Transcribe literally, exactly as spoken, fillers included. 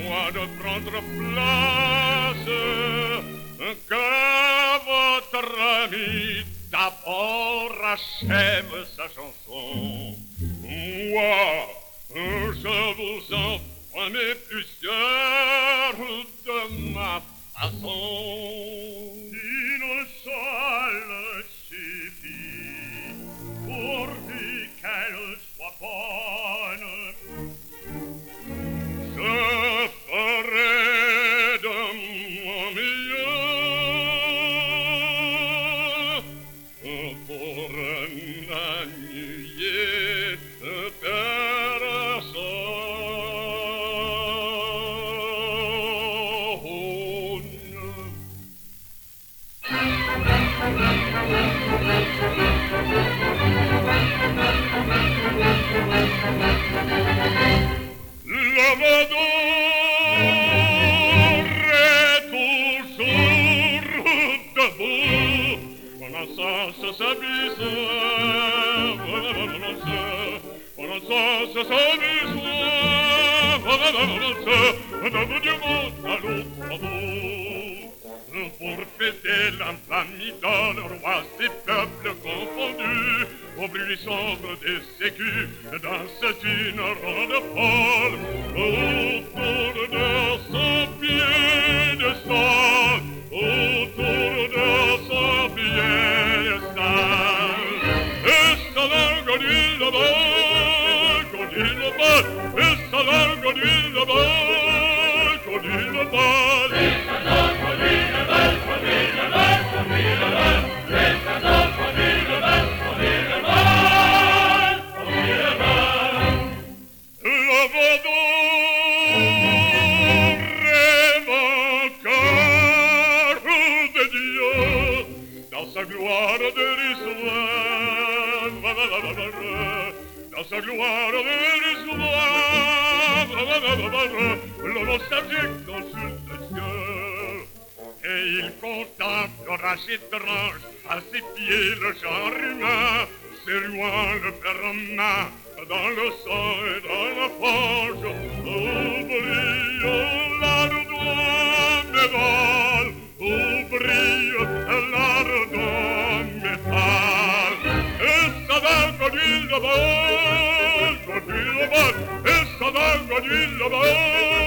permettez-moi de prendre place, que votre ami d'abord achève sa chanson. Moi, je vous en promets plusieurs de ma façon. Une seule suffit pourvu qu'elle soit bonne. Je ferai de mon mieux pour n'ennuyer personne. L'amador est toujours debout, mon sens s'abuse, mon sens s'abuse, debout du monde à l'autre bout. Pour fêter l'infamie d'un roi, ces peuples confondus, au bruit sombre des sécus, dansent une ronde folle, autour de son piédestal, autour de son piédestal. Et sa langue dit là-bas, qu'on dit là-bas, et sa langue dit là-bas, qu'on dit là-bas, et sa langue dit là-bas, qu'on dit là-bas, qu'on dit là-bas, et sa langue dit là-bas, qu'on dit là-bas, qu'on dit là-bas. L'amador rêve encore de Dieu dans sa gloire dérisoire, dans sa gloire dérisoire, le nostalgique consulte le ciel. Et il contemplera étrange à ses pieds le genre humain, serruant le fer en main dans le sang et dans la fange. Oublions l'ardent métal, oublions l'ardent métal. Et ça va conduire le bal, conduire le bal, et ça va conduire le bal.